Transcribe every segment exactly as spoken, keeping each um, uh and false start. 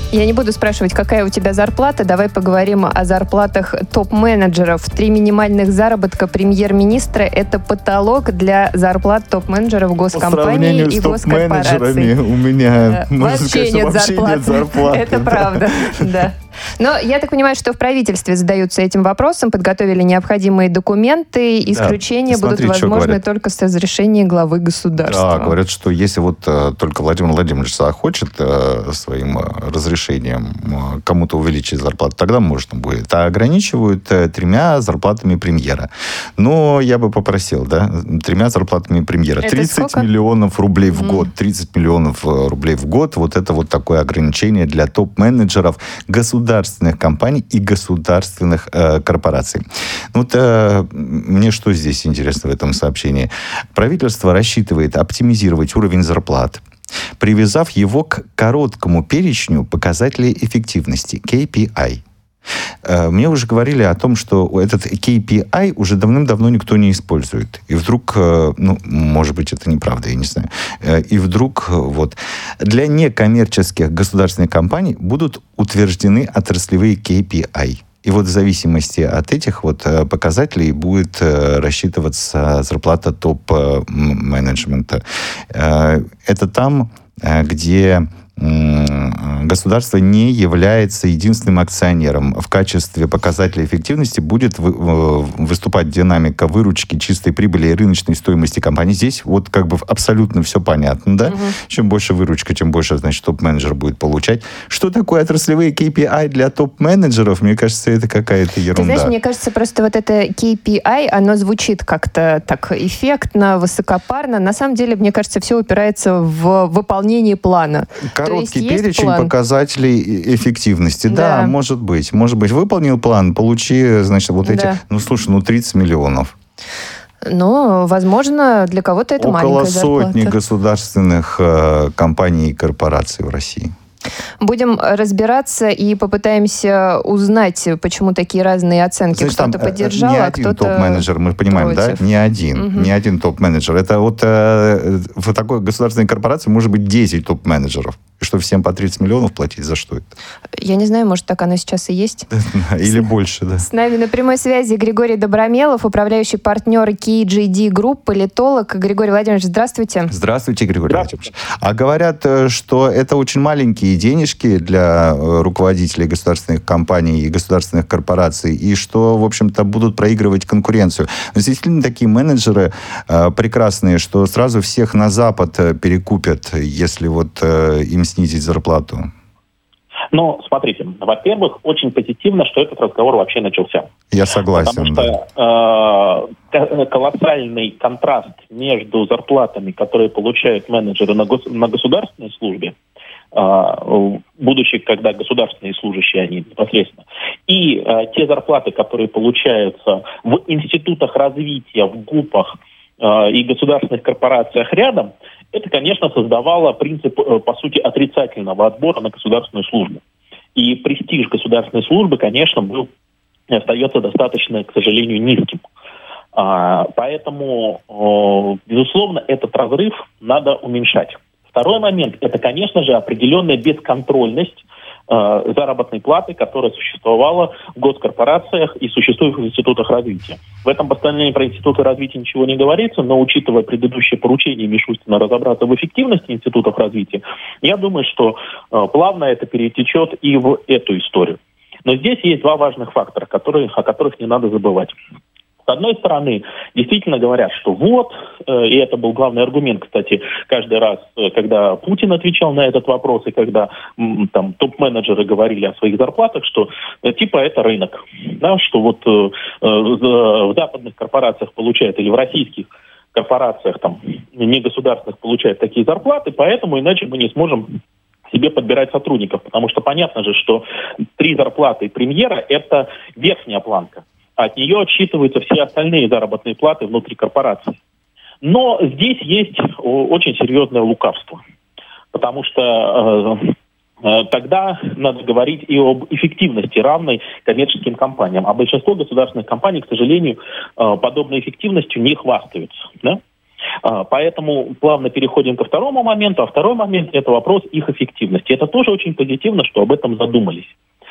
Я не буду спрашивать, какая у тебя зарплата. Давай поговорим о зарплатах топ-менеджеров. Три минимальных заработка премьер-министра – это потолок для зарплат топ-менеджеров госкомпаний и госкорпораций. У меня, вообще, сказать, нет, вообще зарплат. нет зарплаты. Это да. правда, да. Но я так понимаю, что в правительстве задаются этим вопросом, подготовили необходимые документы, исключения да, будут возможны только с разрешения главы государства. Да, говорят, что если вот э, только Владимир Владимирович захочет э, своим разрешением э, кому-то увеличить зарплату, тогда можно будет. А ограничивают э, тремя зарплатами премьера. Но я бы попросил, да, тремя зарплатами премьера. Это тридцать сколько? миллионов рублей в Mm. год. тридцать миллионов рублей в год. Вот это вот такое ограничение для топ-менеджеров государства. государственных компаний и государственных э, корпораций. Вот э, мне что здесь интересно в этом сообщении? Правительство рассчитывает оптимизировать уровень зарплат, привязав его к короткому перечню показателей эффективности кей пи ай. Мне уже говорили о том, что этот кей пи ай уже давным-давно никто не использует. И вдруг, ну, может быть, это неправда, я не знаю. И вдруг вот для некоммерческих государственных компаний будут утверждены отраслевые кей пи ай. И вот в зависимости от этих вот показателей будет рассчитываться зарплата топ-менеджмента. Это там, где государство не является единственным акционером. В качестве показателя эффективности будет выступать динамика выручки, чистой прибыли и рыночной стоимости компании. Здесь вот как бы абсолютно все понятно, да? Угу. Чем больше выручка, тем больше, значит, топ-менеджер будет получать. Что такое отраслевые кей пи ай для топ-менеджеров? Мне кажется, это какая-то ерунда. Ты знаешь, мне кажется, просто вот это кей пи ай, оно звучит как-то так эффектно, высокопарно. На самом деле, мне кажется, все упирается в выполнение плана. Короткий перечень план. показателей эффективности. Да. да, может быть. Может быть, выполнил план, получи, значит, вот эти... Да. Ну, слушай, ну, тридцать миллионов. Ну, возможно, для кого-то это Около маленькая зарплата. Около сотни государственных э, компаний и корпораций в России. Будем разбираться и попытаемся узнать, почему такие разные оценки. Значит, кто-то там, поддержал, не а один кто-то топ-менеджер, мы понимаем, против. да? Не один. Угу. Не один топ-менеджер. Это вот э, в такой государственной корпорации может быть десять топ-менеджеров. И что, всем по тридцать миллионов платить? За что это? Я не знаю, может, так оно сейчас и есть. Или больше, да. С нами на прямой связи Григорий Добромелов, управляющий партнер кей джей ди Group, политолог. Григорий Владимирович, здравствуйте. Здравствуйте, Григорий Владимирович. А говорят, что это очень маленькие денежки для руководителей государственных компаний и государственных корпораций, и что, в общем-то, будут проигрывать конкуренцию. Но действительно, такие менеджеры э, прекрасные, что сразу всех на Запад перекупят, если вот э, им снизить зарплату. Ну, смотрите, во-первых, очень позитивно, что этот разговор вообще начался. Я согласен. Потому что э, колоссальный контраст между зарплатами, которые получают менеджеры на, гос- на государственной службе, будучи, когда государственные служащие, они непосредственно, и э, те зарплаты, которые получаются в институтах развития, в ГУПах э, и государственных корпорациях рядом, это, конечно, создавало принцип, э, по сути, отрицательного отбора на государственную службу. И престиж государственной службы, конечно, был и остается достаточно, к сожалению, низким. А, поэтому, э, безусловно, этот разрыв надо уменьшать. Второй момент – это, конечно же, определенная бесконтрольность э, заработной платы, которая существовала в госкорпорациях и существует в институтах развития. В этом постановлении про институты развития ничего не говорится, но, учитывая предыдущее поручение Мишустина разобраться в эффективности институтов развития, я думаю, что э, плавно это перетечет и в эту историю. Но здесь есть два важных фактора, которые, о которых не надо забывать. С одной стороны, действительно говорят, что вот, э, и это был главный аргумент, кстати, каждый раз, э, когда Путин отвечал на этот вопрос, и когда м, там топ-менеджеры говорили о своих зарплатах, что э, типа это рынок, да, что вот э, э, в западных корпорациях получают, или в российских корпорациях, там, негосударственных получают такие зарплаты, поэтому иначе мы не сможем себе подбирать сотрудников, потому что понятно же, что три зарплаты премьера – это верхняя планка. От нее отсчитываются все остальные заработные платы внутри корпорации. Но здесь есть очень серьезное лукавство. Потому что э, э, тогда надо говорить и об эффективности, равной коммерческим компаниям. А большинство государственных компаний, к сожалению, э, подобной эффективностью не хвастаются. Да? Поэтому плавно переходим ко второму моменту. А второй момент – это вопрос их эффективности. Это тоже очень позитивно, что об этом задумались.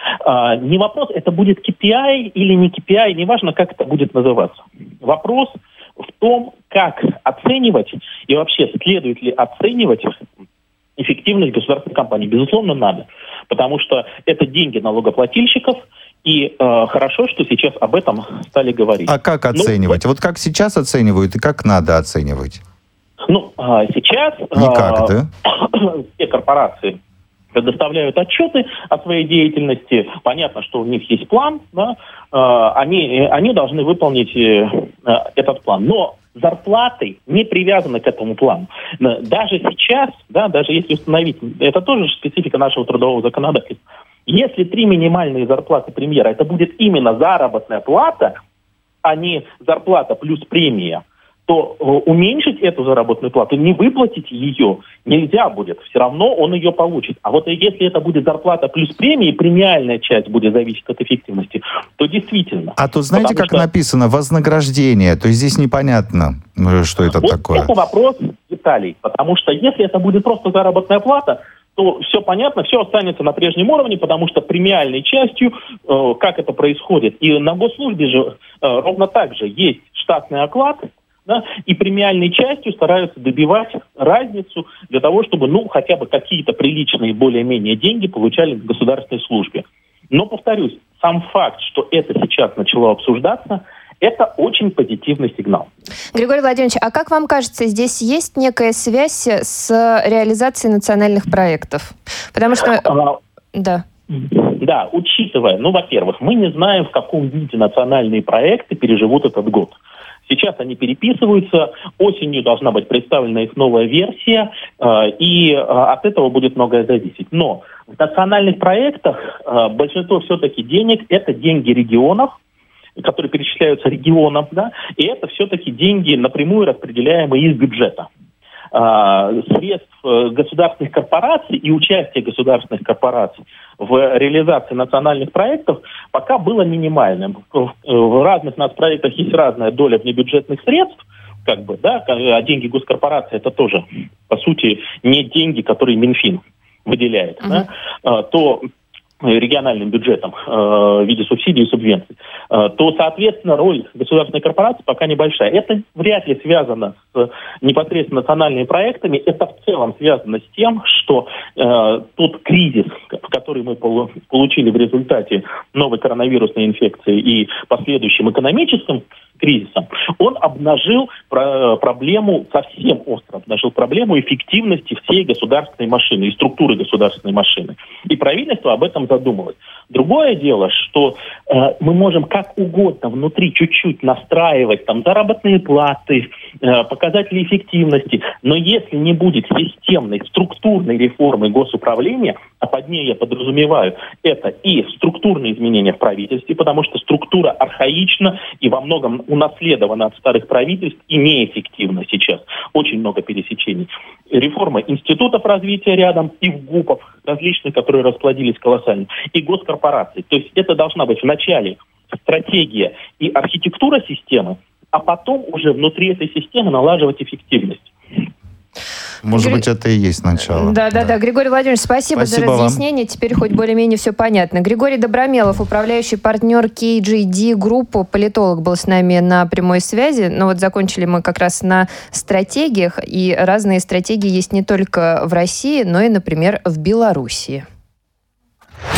Не вопрос, это будет кей пи ай или не кей пи ай, неважно, как это будет называться. Вопрос в том, как оценивать и вообще следует ли оценивать эффективность государственной компании. Безусловно, надо. Потому что это деньги налогоплательщиков, и э, хорошо, что сейчас об этом стали говорить. А как оценивать? Ну, вот как сейчас оценивают и как надо оценивать? Ну, э, сейчас Никак, э, да? все корпорации предоставляют отчеты о своей деятельности. Понятно, что у них есть план, да? э, они, они должны выполнить э, этот план. Но зарплаты не привязаны к этому плану. Даже сейчас, да, даже если установить, это тоже специфика нашего трудового законодательства, если три минимальные зарплаты премьера, это будет именно заработная плата, а не зарплата плюс премия, то уменьшить эту заработную плату, не выплатить ее нельзя будет. Все равно он ее получит. А вот если это будет зарплата плюс премия, и премиальная часть будет зависеть от эффективности, то действительно. А тут знаете, как что... написано? Вознаграждение. То есть здесь непонятно, что это вот такое. Это вопрос деталей. Потому что если это будет просто заработная плата, то все понятно, все останется на прежнем уровне, потому что премиальной частью, э, как это происходит, и на госслужбе же э, ровно так же есть штатный оклад, да, и премиальной частью стараются добивать разницу для того, чтобы, ну, хотя бы какие-то приличные более-менее деньги получали в государственной службе. Но, повторюсь, сам факт, что это сейчас начало обсуждаться, это очень позитивный сигнал. Григорий Владимирович, а как вам кажется, здесь есть некая связь с реализацией национальных проектов? Потому что... А, да. Да, учитывая, ну, во-первых, мы не знаем, в каком виде национальные проекты переживут этот год. Сейчас они переписываются, осенью должна быть представлена их новая версия, э, и э, от этого будет многое зависеть. Но в национальных проектах э, большинство все-таки денег – это деньги регионов, которые перечисляются регионам, да, и это все-таки деньги, напрямую распределяемые из бюджета. А, средств государственных корпораций и участие государственных корпораций в реализации национальных проектов пока было минимальным. В, в разных нацпроектах есть разная доля внебюджетных средств, как бы, да, а деньги госкорпорации это тоже, по сути, не деньги, которые Минфин выделяет, uh-huh. да, а, то региональным бюджетом э, в виде субсидий и субвенций, э, то, соответственно, роль государственной корпорации пока небольшая. Это вряд ли связано с непосредственно национальными проектами. Это в целом связано с тем, что э, тот кризис, который мы полу- получили в результате новой коронавирусной инфекции и последующим экономическим кризисом, он обнажил про- проблему, совсем остро обнажил проблему эффективности всей государственной машины и структуры государственной машины. И правительство об этом задумалось. Другое дело, что э, мы можем как угодно внутри чуть-чуть настраивать там заработные платы, э, показатели эффективности, но если не будет системной, структурной реформы госуправления, а под ней я подразумеваю, это и структурные изменения в правительстве, потому что структура архаична и во многом унаследована от старых правительств и неэффективна сейчас. Очень много пересечений. Реформа институтов развития рядом и в ГУПов различных, которые расплодились колоссально, и госкорпораций. То есть это должна быть вначале стратегия и архитектура системы, а потом уже внутри этой системы налаживать эффективность. Может Гри... быть, это и есть начало. Да, да, да. да. Григорий Владимирович, спасибо, спасибо за разъяснение. Вам. Теперь хоть более-менее все понятно. Григорий Добромелов, управляющий партнер кей джей ди Group, политолог, был с нами на прямой связи. Но вот закончили мы как раз на стратегиях. И разные стратегии есть не только в России, но и, например, в Белоруссии.